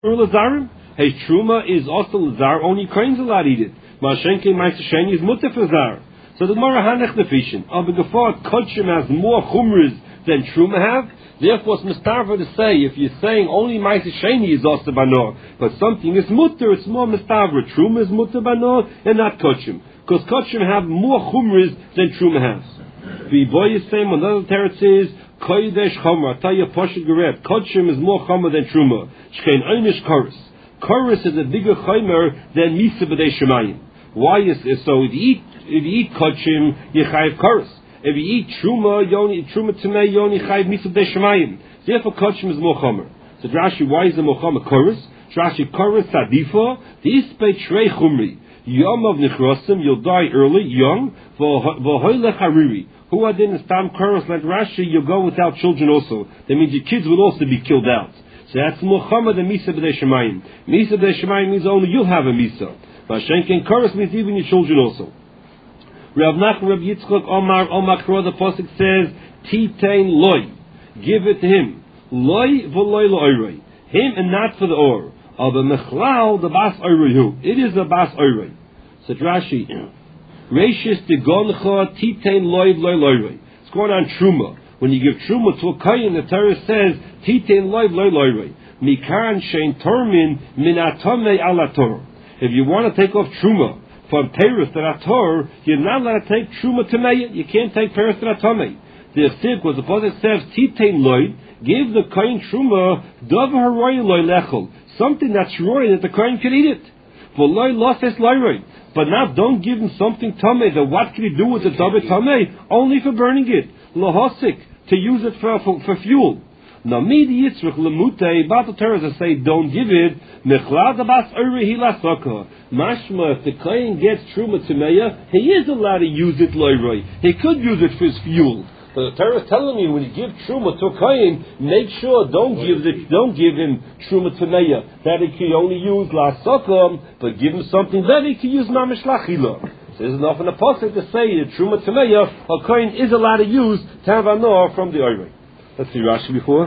Lazarim. His truma is also lazar. Only Kohen's allowed to eat it. Mashenke Ma'aseh is mutter for zar. So the Gemara hanech nefishin. Abegafot kodshim has more chumras than truma have. Therefore, it's mistarva to say if you're saying only Ma'aseh Sheni is also banor, but something is mutter, it's more mistarva. Truma is mutter banor and not kodshim, because kodshim have more chumras than truma has. The boy is saying another teretz is kodesh chomer. I tell you, Pasha Gereb, kodshim is more chomer than truma. Shkein einish koris. Koris is a bigger chomer than misa b'dei shemayim. Why is it so? If you eat kodshim, you chayiv koris. If you eat truma, tamei, you only chayiv misa b'dei shemayim. Therefore, kodshim is more chomer. So Rashi, why is the more chomer koris? Rashi, koris sadifa, dispei trei chumri. Yom of nichrosim, you'll die early, young. V'hoylech hariri. Who are in stam koris like Rashi, you'll go without children also. That means your kids will also be killed out. So that's more chomer than misa b'dei shemayim. Misa b'dei shemayim means only you'll have a misa. But shenken koris means even your children also. Rav Nachman, Rav Yitzchok, Omar Kro, the pasuk says, Titein loy, give it to him. Loy v'loy lo'oiroi. Him and not for the or. Of a mechlal, the bas oiroi. It is a bas oiroi. So Rashi, Reishis de goncha, Titein loy v'loy lo'oiroi. It's going on truma. When you give truma to a kohen, the Torah says, Titein loy v'loy lo'oiroi. Mikan shein tormin min atomei ala Torah. If you want to take off truma from Peres that are Torah, you're not allowed to take Truma Tamei. You can't take Peres that are Tamei. The Chsiv was the pasuk says, Titein loy, give the Kohen Truma, Davar Haroy loy lechol, something that's roy that the Kohen can eat it. For loy loses loy. But now don't give him something Tamei. That what can he do with the Davar Tamei? Only for burning it. Lahosik, to use it for fuel. Now, midi yitzrich lemute, about the Torah that say don't give it. Mechlad abas orehi lasaka. Mashma, if the kohen gets truma tameya, he is allowed to use it loyroi. He could use it for his fuel. But the Torah is telling you when you give truma to a kohen, make sure don't give him truma tameya that he can only use lasaka, but give him something that he can use mamish lachila. So there's enough in the pasuk to say that truma tameya a kohen is allowed to use tavanor from the oiroi. Let's see Rashi before.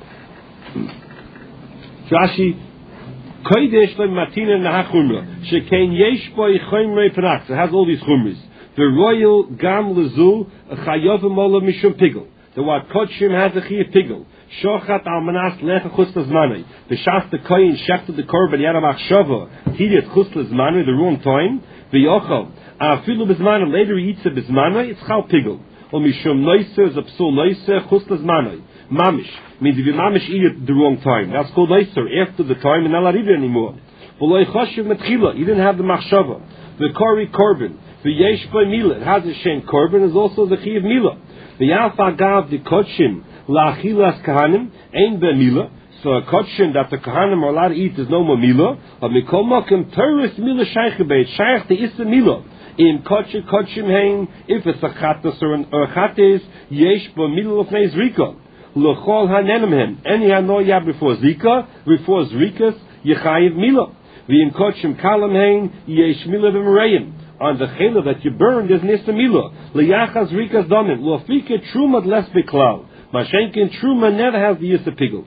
Rashi, Kodesh le matina nahachumra. Shekain yesh boi chomrei panax. It has all these chumras. The royal gam lezu chayovim ola mishum pigel. The what kodshim has a chiyav pigel. Shochat almanas lecha chuslas manay. The shas the koyin shechted the korban yadam achshava. Tidit chuslas manay the wrong time. V'yochel afilu bezmanay. Later he eats a bezmanay. It's chal pigel. Or mishum noiser is a psul noiser chuslas manay. Mamish means if you mamish eat it the wrong time. That's called noiser after the time and not allowed to eat it anymore. V'loy choshev metchila. You didn't have the machshava. The kori korban. The yesh by mila. It has a shen korban. Is also the chiyav mila. The yafa gav the kodshim la'achilas kahanim ein be mila. So a kodshim that the kahanim are allowed to eat is no more mila. But mikol makom teres mila shaychabeit shayach the issa mila. In kodshim hein, if it's a chatas or a chatas, yesh ba mila lefnei zrika. L'chol hanenim hen. Any hanoya before zika, before zrikas, yechayiv mila. V'im kodshim kalam hein, yesh mila v'merayim. On the chela that you burn, there's nista mila. L'yachas rikas domim. L'afike truma less beklal. Mashenkin truma never has the use of pigel.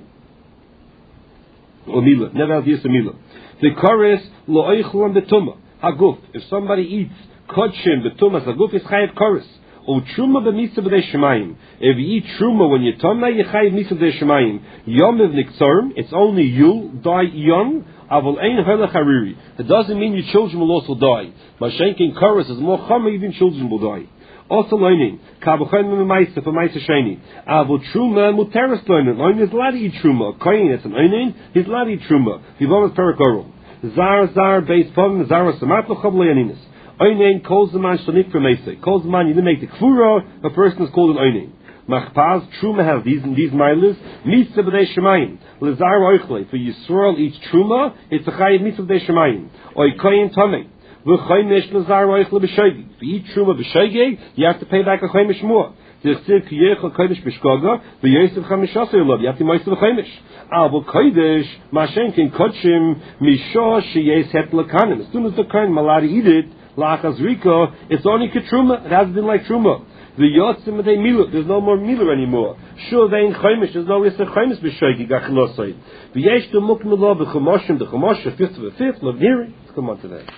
Or mila. Never has the use of mila. The chorus, lo'oichulam betuma. Haguf. If somebody eats kodshim betumas haguf, is chayiv chorus. O truma b'misa b'dei shemayim. If you eat truma when you're tama, you chayiv misa b'dei shemayim. Yom of nikzorim, it's only you'll die young. Avol ein holech hariri. It doesn't mean your children will also die. Mashenkin chorus is more chomer, even children will die. Also learning, kabuchen m'maisa for maisa sheni. Avol truma muteres learning. Learning is allowed to eat truma. Kohen, it's an einin, he's allowed to eat truma. Vivomas perakoro. Zar based pom zar samatlo chavlayaninis. Einin calls the man shanik for maisa. Calls the man you didn't make the kfura. A person is called an einin. Machpaz truma has these milas. Misa b'dei shemayim. Lezar oichle for Yisrael eats truma. It's a chayiv misa b'dei shemayim. Oy koyin tamei. V'chaymish lezar oichle b'shegi. If you eat truma b'shegi, you have to pay back a chaymish more. T'chsiv kiyechel kodesh b'shkoga v'yosef chamishasei lov. You have to moist the chaymish. Avol kodesh mashenkin kodshim misho sheyes het lekanim. As soon as the kohen malari eat it, lachas rika, it's only ketruma. It hasn't been like truma. The yotzim they milu. There's no more milu anymore. Sure, they in chaimish. There's no issa chaimish b'shoigi gachlosay. V'yesh to mukmelo b'chumoshim the chumosh fifth of a fifth. Lavniri. Let's come on to that.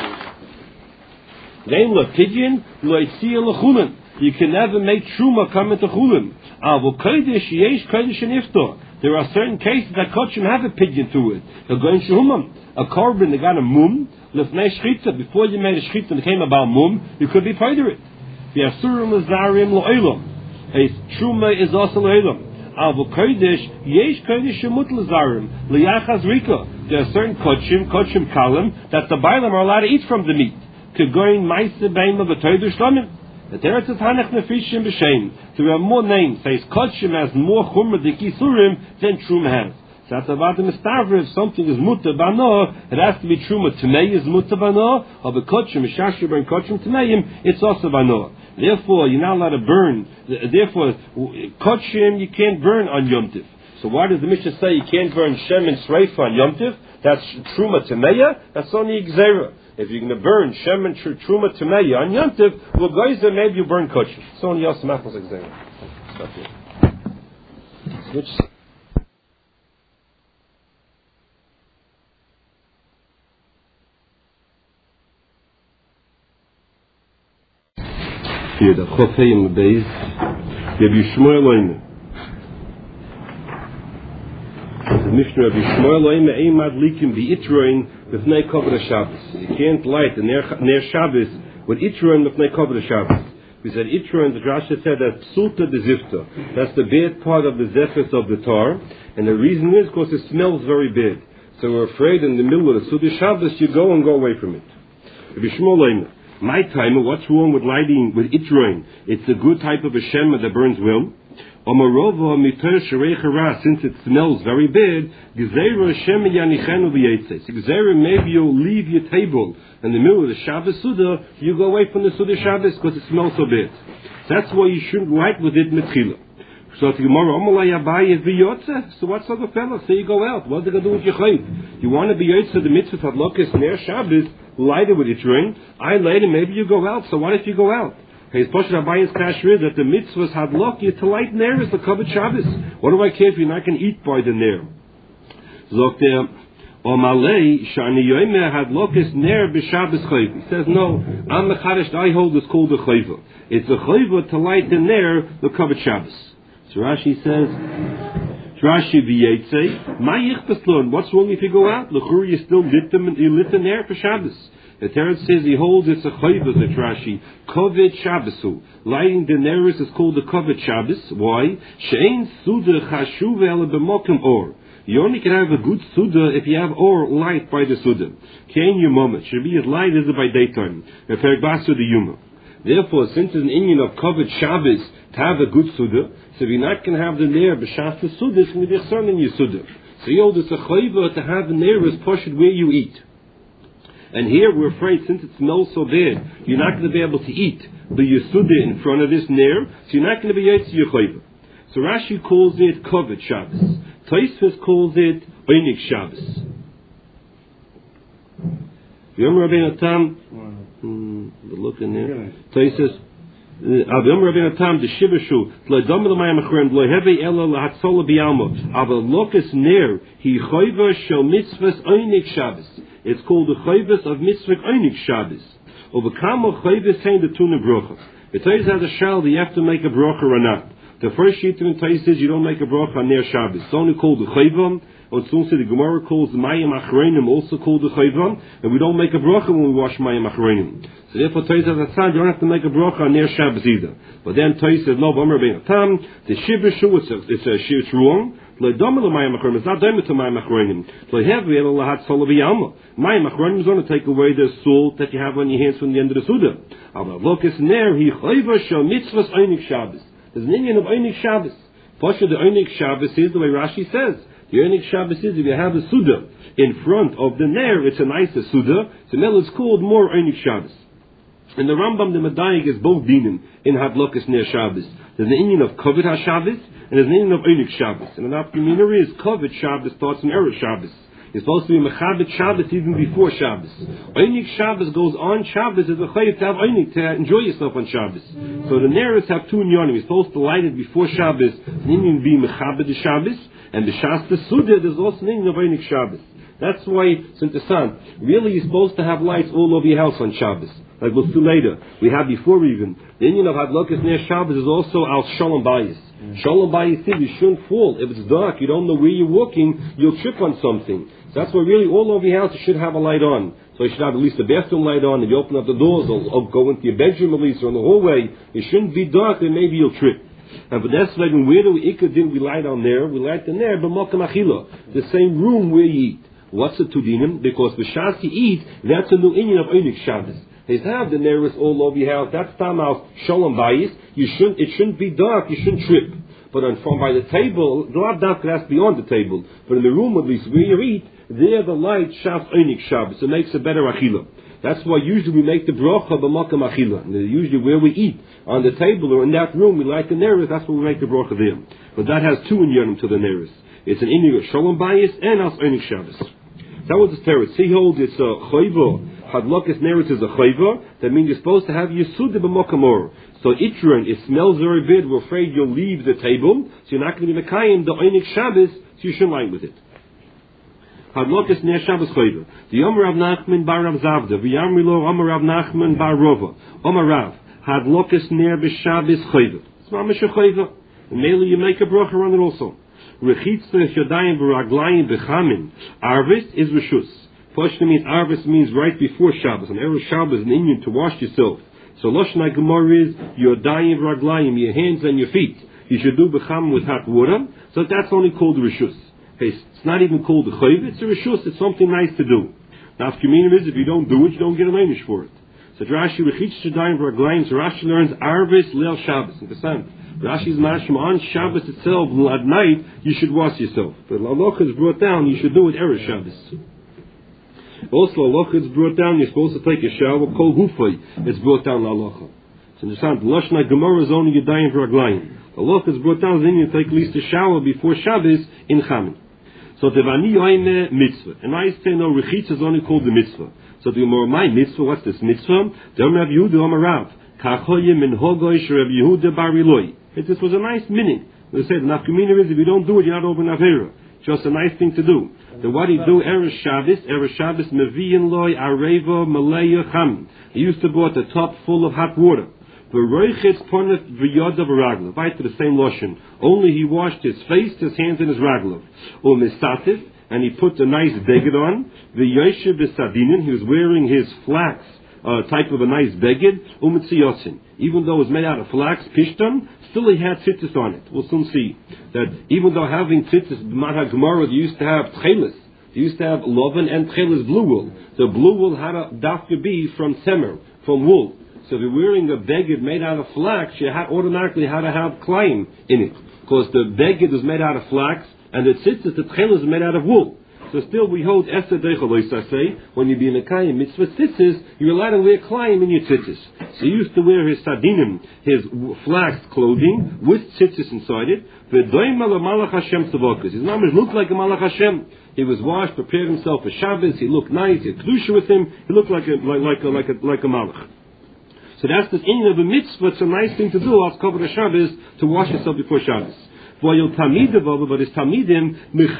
Then lapidyin loitzia lachulim. You can never make truma come into chulim. Avol kodesh yesh kodesh niftor. There are certain cases that kochim have a pidyon to it. They're going shehumam. A korban they got a mum. Lefnei shchita. Before you made a shchita and it came about mum, you could be part of it. V'yasurim lazarim lo'elam. A truma is also lo'elam. Avol kodesh yesh kodesh shemut lazarim liyachaz rika. There are certain kochim kalim that the bailam are allowed to eat from the meat. Kegoin ma'ase beima v'toidu shlamim. The teretz is hanech nefishim b'shem. There are more names. Says kochim has more chumra de kisurim than truma has. So that's about the mistavra. If something is muta bano, it has to be truma. Tamei is muta bano, or the kochim mishashu ben kochim tameim, it's also bano. Therefore, you're not allowed to burn. Therefore, kochim you can't burn on Yom Tiv. So why does the Mishnah say you can't burn shem and sreifa on Yom Tiv? That's truma tameya. That's only gzeira. If you're going to burn shem and truma tameya on Yom Tiv, well, guys, then maybe you burn kochim. It's only yosem machmas gzeira. Stop here. Switch. Here, the Chofeim Beis, Rabbi Shmuel Oime. The Mishnah Rabbi Shmuel Oime Eimad Likim B'Itroin B'Fnei Kovra Shabbos. You can't light the Ner Shabbos with Itroin B'Fnei Kovra Shabbos. We said Itroin, the Rasha said that Psulta de Zifta. That's the bad part of the Zephys of the tar. And the reason is because it smells very bad. So we're afraid in the middle of the Suda Shabbos you go and go away from it. Rabbi Shmuel Oime. My timer, what's wrong with lighting with itroin? It's a good type of a shema that burns well. Since it smells very bad, maybe you'll leave your table in the middle of the Shabbos Suda, you go away from the Suda Shabbos because it smells so bad. That's why you shouldn't light with it mitchila. So the Gemara, so what's other fellow? Say you go out. What's it going to do with your chayv? You want to be yotze the mitzvah hadlokas ner Shabbos, light it with it ring. I light it, maybe you go out. So what if you go out? His Poshet Abayis Kasher is that the mitzvahs hadlok you to light ner is the covered Shabbos. What do I care if you're not going to eat by the ner? Zok there. Omalei shani yoyme hadlokas ner b'Shabbos chayv. He says no. I'm the chadash I hold is called the chayva. It's the chayva to light the ner the covered Shabbos. So Rashi says, Rashi v'yetze, ma yichpaslon. What's wrong if you go out? L'chur you still lit the ner for Shabbos. The Teretz says he holds it's a chayva. The Rashi kovet Shabbosu. Lighting the ner is called the kovet Shabbos. Why? She'ein suda chashuv ele b'mokem or. You only can have a good suda if you have or light by the suda. Kein yomam. Should be as light as it by daytime. Referbasu the yuma. Therefore, since it's an Indian of kovet Shabbos to have a good suda, so if you're not going to have the ner b'shas the suda, it's going to be a son in your suda. So you hold it's a chayva to have the ner is pushed where you eat. And here we're afraid, since it smells so bad, you're not going to be able to eat the Yesuda in front of this ner, so you're not going to be yotze your chayva. So Rashi calls it kovet Shabbos. Tosfos calls it Einik Shabbos. Yom Rabbeinu Tam, look in there. Tosfos. Avim Rabbeinu Tam the Shivashu L'Dom L'Mayam Achrem L'Heve Ela L'Hatzola B'Yalma Aval Lokas Ner He Chayva Shel Mitzvahs Einik Shabbos. It's called the Chayvas of Mitzvah Einik Shabbos. Over Kamo Chayvas saying the Tuna Brocha. It tells you as a shal that you have to make a brocha or not. The first sheet in Tais says you don't make a bracha on Ner Shabbos. It's only called the Chayvam. Or soon the Gemara calls the Mayim Achreinim also called the Chayvam. And we don't make a bracha when we wash Mayim Achreinim. So therefore Tais says you don't have to make a bracha on Ner Shabbos either. But then Tais says no, B'Amar Bein Tam, the Shibishu, it's wrong. It's not done to Mayim Achreinim. Mayim Achreinim is going to take away the salt that you have on your hands from the end of the Suda. There's an Indian of Einik Shabbos. Pasha the Einik Shabbos is the way Rashi says. The Einik Shabbos is if you have a Suda in front of the Ner, it's a nicer Suda. So now it's called more Einik Shabbos. And the Rambam, the Medayik is both dinim in Hadlokas Ner Shabbos. There's an Indian of Kovet HaShabbos and there's an Indian of Einik Shabbos. And an Afkamina is Kovet Shabbos starts in Erev Shabbos. You're supposed to be Mechabit Shabbos even before Shabbos. Einik Shabbos goes on Shabbos as a chayiv to have Einik, to enjoy yourself on Shabbos. So the Neris have two inyanim. You're supposed to light it before Shabbos, an Inyan be Mechabit Shabbos, and the Shasta Suda, there's also an Inyan of Einik Shabbos. That's why, since the sun, really you're supposed to have lights all over your house on Shabbos. Like we'll see later. We have before even. The Inyan of Hadlokas near Shabbos is also Al Shalom Bayis. Shalom Bayis says you shouldn't fall. If it's dark, you don't know where you're walking, you'll trip on something. So that's why really all over your house you should have a light on. So you should have at least the bathroom light on. If you open up the doors or go into your bedroom at least or in the hallway, it shouldn't be dark, then maybe you'll trip. And but that's like where do we light on there? We light in there, but Malkam Achila, the same room where you eat. What's the Tudinim? Because the Shas you eat, that's a new Inyan of Einik Shabbos. They have the Neris all over your house. That's Tamal Shalom Bayis. It shouldn't be dark. You shouldn't trip. But from by the table, the Lav Dafka has to be on the table. But in the room at least where you eat, there the light Shas Einik Shabbos. It makes a better Achila. That's why usually we make the bracha b'makam Achila. Usually where we eat on the table or in that room we light the Neris. That's where we make the bracha there. But that has two inyanim to the Neris. It's an Inyan of Shalom Bayis and As Einik Shabbos. That was the teretz. He holds it's a chayva. Hadlokas neretz is a chayva. That means you're supposed to have yisuda b'mokamor. So itron, it smells very bad. We're afraid you'll leave the table, so you're not going to be mekayim the Einik Shabbos, so you shouldn't light with it. Hadlokas ner Shabbos chayva. The Omer Rav Nachman bar Rav Zavda. V'yamrilo Omer Rav Nachman bar Rova. Omer Rav Hadlokas ner b'Shabbos chayva. It's mamish a chayva. And mainly you make a bracha on it also. Rechitzah Yodayim B'Raglayim B'Chamin. Arvis is Rishus. Pashto means Arvis means right before Shabbos. And Erev Shabbos is an Inyan to wash yourself. So Lashon Gemara is Yodayim B'Raglayim, your hands and your feet. You should do B'Chamin with hot water. So that's only called Rishus. Okay, it's not even called a Chayv. It's a Rishus. It's something nice to do. Now, if communion is, if you don't do it, you don't get a Leinish for it. So Rashi Rechitzah Yodayim B'Raglayim. So Rashi learns Arvis Leil Shabbos. Interesting. Rashi's mashma on Shabbos itself at night you should wash yourself. But Halacha is brought down you should do it Erev Shabbos. Also Halacha is brought down you're supposed to take a shower. Kol Hufay it's brought down Halacha. So understand Lashna Gemara is only Yadayim V'Raglayim. Halacha is brought down then you take at least a shower before Shabbos in Chamin. So the Vani Yoime mitzvah. And I say no Rechitz is only called the mitzvah. So the Gemara my mitzvah what's this mitzvah? The Omer Rav Yehuda Omer Rav Kachoyim min Hogoy Rav Yehuda Bar Iloi. This was a nice meaning. They said, Nafkamina is if you don't do it, you're not over Navera. Just a nice thing to do. Then what do you do? Erev Shabbos, Meviyin Loi, Areva, Malaya, Cham. He used to bought the top full of hot water. V'roichitz ponef v'yoda v'raglav. Right to the same lotion. Only he washed his face, his hands, and his raglav. Or misatif, and he put a nice beged on. V'yoshev v'sadinin, he was wearing his flax. Type of a nice beged, umitziyosin. Even though it was made out of flax, pishtan, still he had tzitzis on it. We'll soon see that even though having tzitzis, B'mad HaGemara, they used to have tchelis. They used to have loven and tchelis blue wool. The blue wool had a dafka be from temer, from wool. So if you're wearing a beged made out of flax, you automatically had to have kleim in it. Because the beged was made out of flax, and the tzitzis, the tchelis, is made out of wool. So still we hold Esther Deichalois, I say, when you be in a Kayim mitzvah tzitzis, you're allowed to wear Klayim in your tzitzis. So he used to wear his sadinim, his flax clothing, with tzitzis inside it. V'doima l'malach Hashem tzavakas. His numbers looked like a malach Hashem. He was washed, prepared himself for Shabbos, he looked nice, he had kedusha with him, he looked like a malach. So that's the inyan of a mitzvah, it's a nice thing to do, after Kavod Shabbos, to wash yourself before Shabbos. But his Talmidim,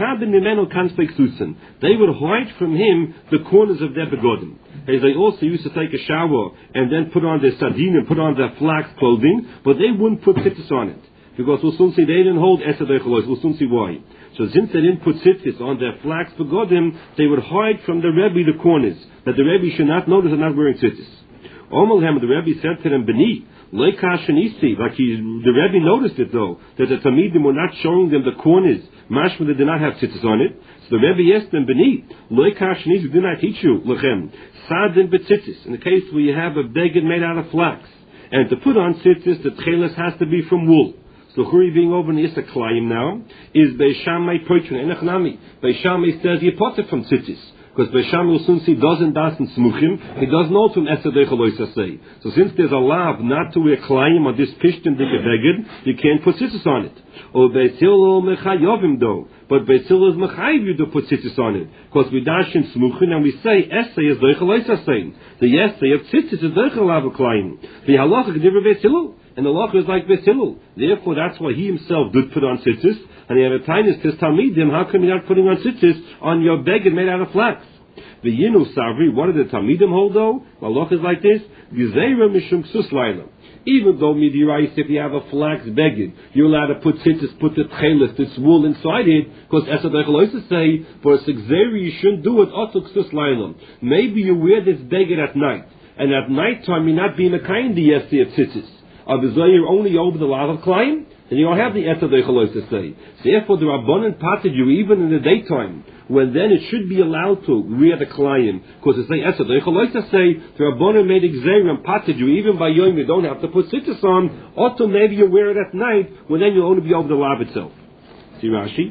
they would hide from him the corners of their begodim. As they also used to take a shower and then put on their sardine and put on their flax clothing, but they wouldn't put tzitzis on it. Because we'll soon see they didn't hold Esed Eichalois, we'll soon see why. So since they didn't put tzitzis on their flax begodim, they would hide from the Rebbe the corners, that the Rebbe should not notice they're not wearing tzitzis. Omelhem, the Rebbe said to them, Beni, like the Rebbe noticed it though, that the Talmidim were not showing them the corners. Mashma, they did not have tzitzis on it. So the Rebbe asked them, Beni, like Hashanisi, did not teach you, Lechem, Sadin betzitzis. In the case where you have a beged made out of flax, and to put on tzitzis, the tchelis has to be from wool. So Churi being over in Issa Klayim now, is Beishamai Poitrin, Enechnami. Beishamai says he put it from tzitzis. Because Beisham will soon see doesn't dasen smuchim, he doesn't know from Esadechalois say. So since there's a lav not to wear klayim on this pishtim dike beged, you can't put tzitzis on it. Or Beisilo mechayovim though. But Beis Hillel is mechayiv you to put tzitzis on it, because we dash in smuchin and we say essay is doichel oisasein. The essay of tzitzis is doichel avaklayim. The halacha k'divrei Beis Hillel, and the halacha is like Beis Hillel. Therefore, that's why he himself did put on tzitzis, and he had a tainis to talmidim. How come you're not putting on tzitzis on your beged made out of flax? The Yinu Savri, what did the Talmidim hold though? The halacha is like this: Gezeira mishum ksus laila. Even though midirais, if you have a flax beged, you're allowed to put tzitzis, put the tchelis, this wool inside it, because Esad Eichel say for a segzeri you shouldn't do it. Also ksus laila. Maybe you wear this beged at night, and at night time you're not being a kind the yesti of tzitzis. You're only over the lav of Klein, and you don't have the Esad Eichel say. Therefore, the Rabbanan patted you even in the daytime, when then it should be allowed to wear the Klein, because it's like Esad Eichel say the Rabbanan made exer and patted you even by Yom you don't have to put tzitzis on. Also, maybe you wear it at night, when then you'll only be over the lav itself. See Rashi.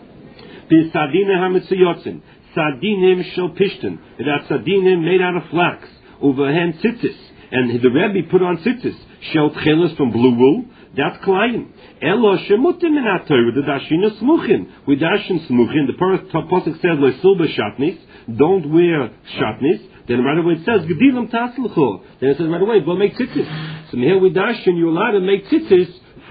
The Sadina Hamitziyotzin, Sadinim shel Pishtin, that Sadinim made out of flax, overhand tzitzis, and the Rebbe put on tzitzis. Shel tchelis from blue wool, that's Klein. Elo shemutim in that Torah, the dashina smuchin. We dash in smuchin. The pasuk says le'sul b'shatnis, don't wear shatnis. Then right away it says gedilim taslchu. Then it says right away go make tzitzis. So here we dash in, you're allowed to make tzitzis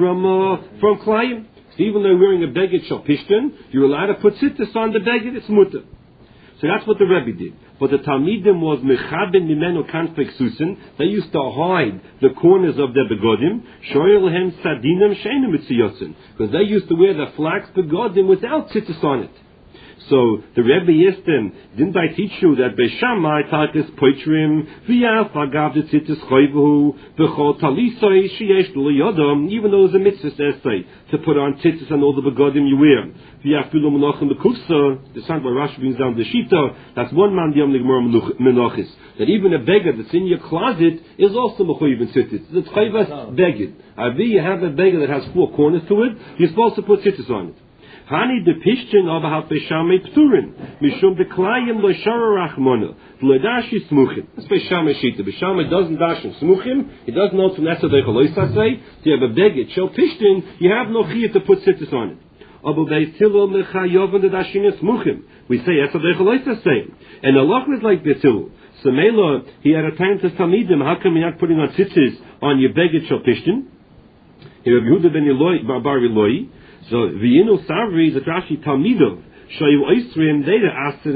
from Klein. So even though you're wearing a beged shel pishtin, you're allowed to put tzitzis on the beged. It's mutter. So that's what the Rebbe did. But the Talmidim was mechaben mimenu kanfek susin. They used to hide the corners of their begodim. Shoyelhem sadinim sheinu mitziyosin, because they used to wear the flax begodim without tzitzis on it. So the Rebbe asked them, didn't I teach you that Beishamai Tarkis Poitrim V'yaf Agav the Tzitzis Choyvu V'chol Talisoi Sheyesh L'Yodom, even though it's a mitzvah essay to put on tzitzis and all the begodim you wear. V'yaf Pilu Menochem B'Kufsa, the son by Rashi brings down the Shita, that's one man Yom Nigmor Menochis, that even a beged that's in your closet is also Mechoyiv in tzitzis. It's Chayvas beged. Avi, you have a beged that has four corners to it, you're supposed to put tzitzis on it. Hani de Pishtin aber hat Beishamai Pturin, Mishum de Klayim lo Shara Rachmona, V'ledashi Smuchim. That's Beishamai Shita. Beishamai doesn't dash in Smuchim, he doesn't know from Esad Eichel say, if you have a beged, Shel Pishtin, you have no chiyah to put tzitzis on it. Aber Beis Hillel mechayoven de dashin Smuchim. We say Esad Eichel say. And Allah is like Beis Hillel. So Mela, he had a time to Talmidim, how come you're not putting on tzitzis on your beged Shel Pishtin? Rabbi Yehuda ben Eloi, Bar Eloi. So V'yinu Savri is a Rashi Talmidov. Shayu Oisrim, they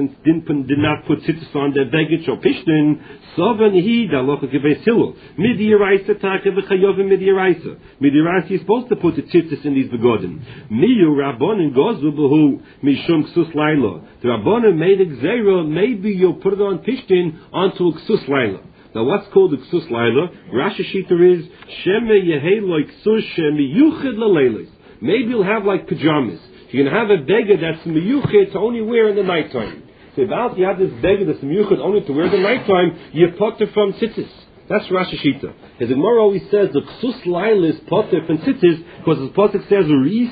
did not put tzitzis on their beged Shel Pishtin. Sovan he da locha Beis Hillel. Midiraisa taka v'chayovim midiraisa. Midiraisa is supposed to put the tzitzis in these begodim. Miyu Rabbanan gozu b'hu mishum ksus laila. The Rabbanan made a gzeira. Maybe you'll put it on Pishtin onto a ksus laila. Now what's called a ksus laila? Rashi Shita is sheme yehei lo ksus sheme yuchid l'leilis. Maybe you'll have like pajamas. You're going to have a beged that's miyuchid to only wear in the nighttime. So if you have this beged that's miyuchid only to wear in the nighttime, you're potter from tzitzis. That's Rashi Shita. As the Gemara always says, the ksus laila is potter from tzitzis, because the pasuk says,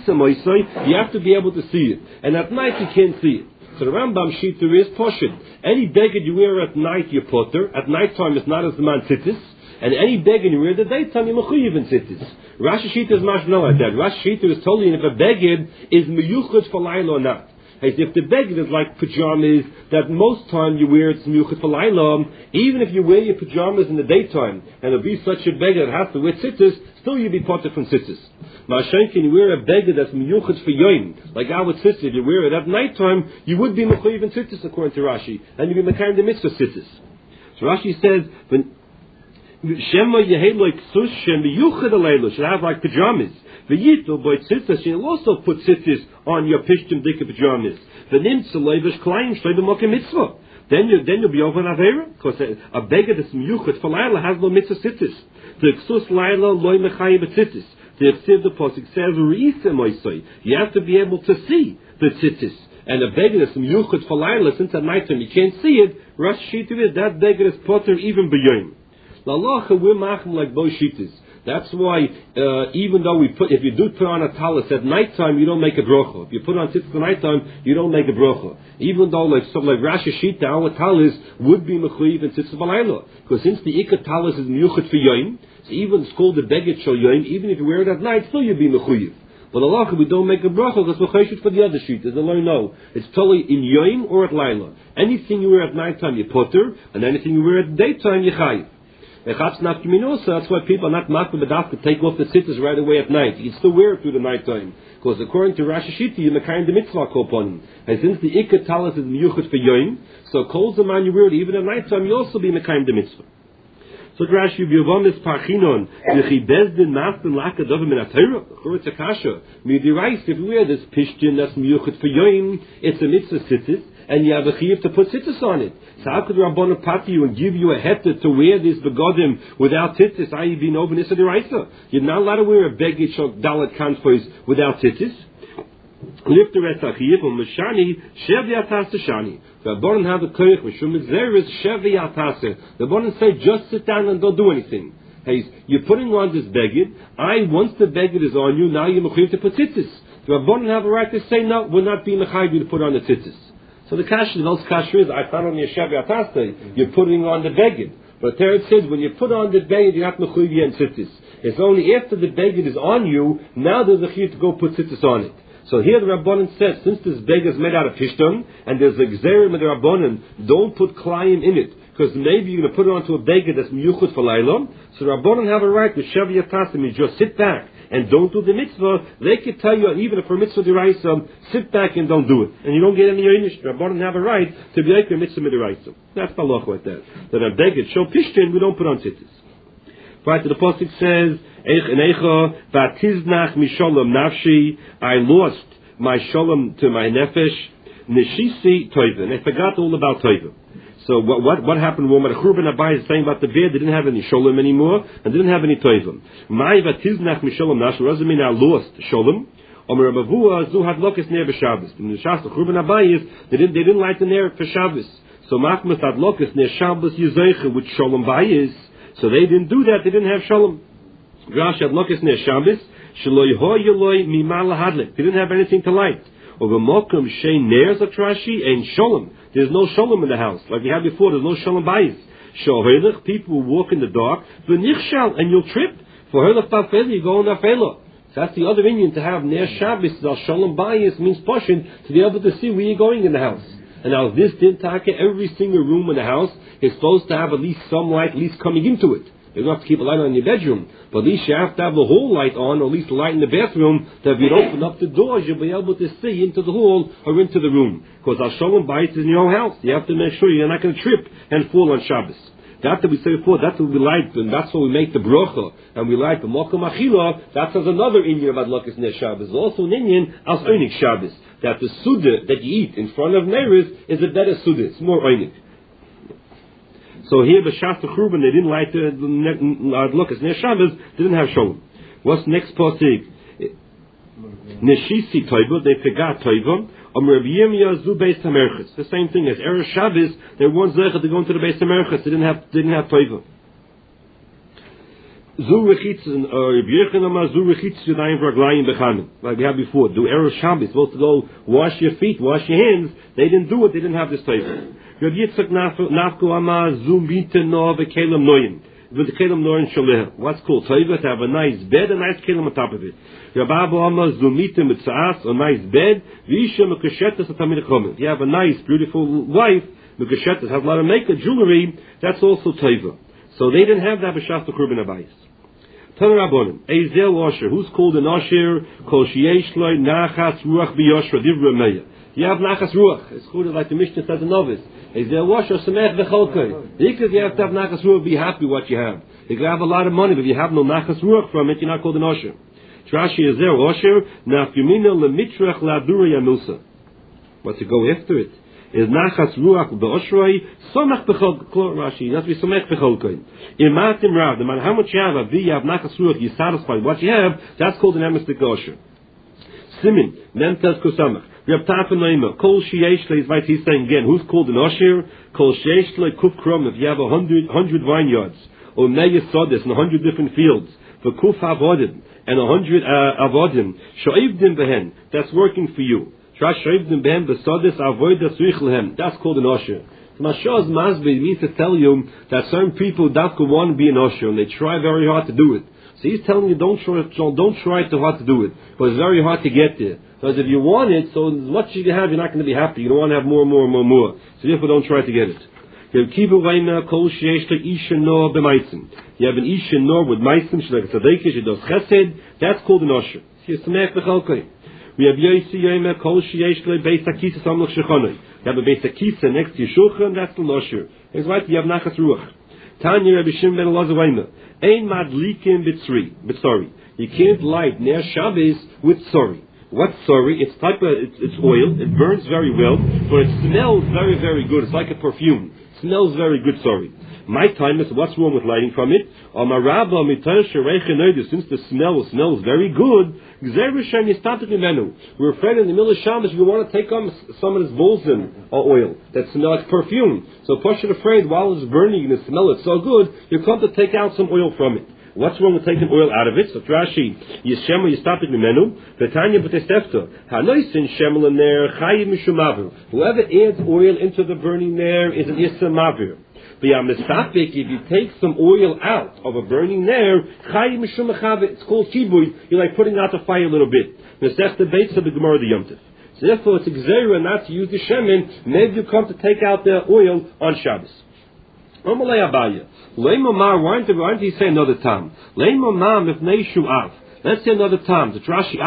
you have to be able to see it. And at night you can't see it. So the Rambam Shita is poshid. Any beged you wear at night, you're potter. At nighttime it's not as the man tzitzis. And any beged you wear at the daytime, you're mechuyev in tzitzis. Rashi Shita is much not like that. Rashi Shita is totally if a beged is miyuchad for laila or not. As if the beged is like pajamas that most time you wear, it's miyuchad for laila. Even if you wear your pajamas in the daytime and it'll be such a beged that has to wear tzitzis, still you'll be potter from tzitzis. Ma'ashenkin, you wear a beged that's miyuchad for yoim, like our tzitzis. If you wear it at nighttime, you would be mechuyev in tzitzis according to Rashi, and you'd be mekayim the mitzvah tzitzis. So Rashi says when Shema Yeheloi Ksus Shem Yuchad Aleilu should have like pajamas. V'yito boy tzitzis, you'll also put tzitzis on your pishtim dika pajamas. V'nim tzalevish klein shleim b'mokim mitzvah. Then you'll be over an avera, because a beged that's miyuchad for laila has no mitzvah tzitzis. The Ksus laila loy mechayim b'tzitzis. The pasuk says re'isem oisoi. You have to be able to see the tzitzis. And a beged that's miyuchad for laila, since at night time you can't see it, Rashi Shita is that beged is potter even b'yoyim. Lalacha, we're machem like both shitas. That's why, even though if you do put on a talis at nighttime, you don't make a brocha. If you put on tzitzis at nighttime, you don't make a brocha. Even though, like Rashi Shita, our talis would be mechuyev in tzitzis b'layla. Because since the ikar talis is miyuchad for yoyim, so even it's called the beged shel yoyim, even if you wear it at night, still you'd be mechuyev. But Allah, we don't make a bracha because we're chayshut for the other sheet. There's a learn no. It's totally in yoim or at laila. Anything you wear at nighttime you putter, and anything you wear at daytime you chayiv. That's why people are not makbid b'daf to take off the tzitzis right away at night. You can still wear it through the nighttime. Because according to Rashi Shita, you're mekayim the mitzvah koponim. And since the ikka talis is miyuchot for yoim, so kol zaman you wear it even at nighttime, you also be mekayim the mitzvah. So Rashi B'yovam parchinon v'chi bezdin naftin laka dovim in atayra churitz akasha midirais if you wear this pishtin that's miyuchot for yoim, it's a mitzvah tzitzis, and you have a chiyuv to put tzitzis on it. So how could Rabbanu pat you and give you a heter to wear this begodim without tzitzis? I even over this deraisa. You're not allowed to wear a beged shel dalet kanfois without tzitzis. Lift the rest achiyuv and mishani shevi atas shani. The Rabbanan have a koyach mishum exeris shevi atas. The Rabbanan say just sit down and don't do anything. Hey, you're putting on this beged. Once the beged is on you, now you're mechuyev to put tzitzis. The Rabbanan have a right to say no, we're not being mechayev to put on the tzitzis. So the kasha, the most kasha is, I found on your Shevi Atasta, you're putting on the beged. But there it says, when you put on the beged, you're not mechuyev and tzitzis. It's only after the beged is on you, now there's a chiyuv to go put tzitzis on it. So here the Rabbanan says, since this beged is made out of pishton, and there's a gzerim of the Rabbanan, don't put klayim in it. Because maybe you're going to put it onto a beged that's miyuchot for laylam. So the Rabbanan have a right with Shevi Atasta, you just sit back and don't do the mitzvah. They could tell you, even for mitzvah deraisa, sit back and don't do it, and you don't get any yoinish. Rabbanan have a right to be like a mitzvah deraisa. That's the halacha like that. That a beged show pishtin, we don't put on tzitzis. Right, the pasuk says, "Eich enecha vatiznach mishalom nafshi." I lost my shalom to my nefesh. Neshisi toiva. They forgot all about toiva. So what happened when the Churban Abai is saying about the beard? They didn't have any sholem anymore, and didn't have any toivim. Mai vatiznach misholem nash. Doesn't mean I lost sholem. Omer Rabavua zu had lokas near b'Shabbos. In the Shas, the Churban Abai is they didn't light the near for Shabbos. So machmas had lokas near Shabbos yizeicha which sholem bayis. So they didn't do that. They didn't have sholem. Rashi had lokas near Shabbos. Shloi hoyeloi mimala hadlik. They didn't have anything to light. Over mokum shein neirs at Rashi and sholem. There's no shalom in the house. Like we had before, there's no shalom bayis. Shoheilich, people will walk in the dark, v'nichshal, and you'll trip. For heilich tafel, you go on afela. So that's the other Indian to have near Shabbos. Shalom bayis means pushing to be able to see where you're going in the house. And now this dintake, every single room in the house is supposed to have at least some light, at least coming into it. You don't have to keep a light on in your bedroom, but at least you have to have the whole light on, or at least the light in the bathroom, that if you open up the doors, you'll be able to see into the hall or into the room. Because our shalom bayis is in your own house. You have to make sure you're not going to trip and fall on Shabbos. That we say before, that's what we light, and that's what we make the brocha, and we light the mokum achila. That's as another Indian about lokas near Shabbos. Also an Indian as oinik Shabbos, that the suda that you eat in front of Neiris is a better suda. It's more oinik. So here, b'shas the Churban, they didn't light the lokas near Shabbos. They didn't have shalom. What's next pasuk? Neshisi toiva. They forgot toiva. The same thing as Erev Shabbos, they weren't zeichet to go into the Beis HaMerchas. They didn't have toiva. Like we had before, do Erev Shabbos, supposed to go wash your feet, wash your hands. They didn't do it. They didn't have this toiva. With the kelim nor in shaleh. What's called toiva? To have a nice bed, a nice kelim on top of it. Rabbabu Amma zumita mitzas, a nice bed. Visha mekashetas atamid chomer. If you have a nice, beautiful wife, mekashetas has a lot of makeup, jewelry. That's also toiva. So they didn't have that b'shas the Churban Abayis. Tana Rabbanim, Ezel Osher. Who's called an Osher? Kol sheyesh loy nachas ruach biyoshra divra meya. You have nachas ruach. It's called like the Mishnah says in Novice. Is there wash or semech v'cholkei? Because you have to have nachas ruach, be happy what you have. You can have a lot of money, but if you have no nachas ruach from it, you're not called an osher. Trashi is there osher nafyumina lemitrach ladura yanusa. What's to go after it? Is nachas ruach beoshroi somach b'cholkei? Rashi, not be somech b'cholkei. Imatim rav, no matter how much you have, if you have nachas ruach, you're satisfied what you have. That's called an emistic osher. Simin nemtes kusamach. Reb Tafel Naima, Kol Sheyesh is right. He's saying again, who's called an Osher? Kol Sheyesh Kuf Krom. If you have 100 vineyards, or Neyes Sodes, and 100 different fields, for Kuf Avodim, and 100 Avodim, Shoivdim Behen, that's working for you. Trash Shoivdim Behen, Besodes Avodas Richlehem, that's called an Osher. Mashaz Masbe means to tell you that certain people want to be an Osher, and they try very hard to do it. So he's telling you don't try too hard to do it, but it's very hard to get there. Because if you want it, so as much as you have, you're not going to be happy. You don't want to have more and more and more and more. So therefore, don't try to get it. You have an isha nor with meisim, she's like a tzaddikish, she does chesed. That's called an usher. We have Yosi Yema Kol Sheyesh Le Beis Hakisa Samloch Shechonoi. You have a Beis Hakisa next to your shulchan. That's the usher. It's right. You have Nachas Ruach. Tanya Rabbi Shimon ben Elazar Weima. Ein madlikim b'tzori. You can't light Ner Shabbos with tzori. What's tzori? It's it's oil. It burns very well, but it smells very, very good. It's like a perfume. It smells very good. Tzori. My time is what's wrong with lighting from it? Since the smell smells very good, we're afraid in the middle of Shabbos we want to take on some of this bolzen oil that smells like perfume. So Pasha afraid while it's burning and the smell is so good, you come to take out some oil from it. What's wrong with taking oil out of it? So Rashi, Yishema Yistapik Mimenu, Betanya B'Testefta, Hanoisin Shemel Ner Chayim Mishumavir. Whoever adds oil into the burning ner is an Issa Mavir. If you take some oil out of a burning ner, it's called kibui. You're like putting out the fire a little bit. That's the base of the Gemara the Yomtiv. So therefore, it's a gzera not to use the shemen. Maybe you come to take out the oil on Shabbos. Why didn't he say another time? Let's say another time. The Rashi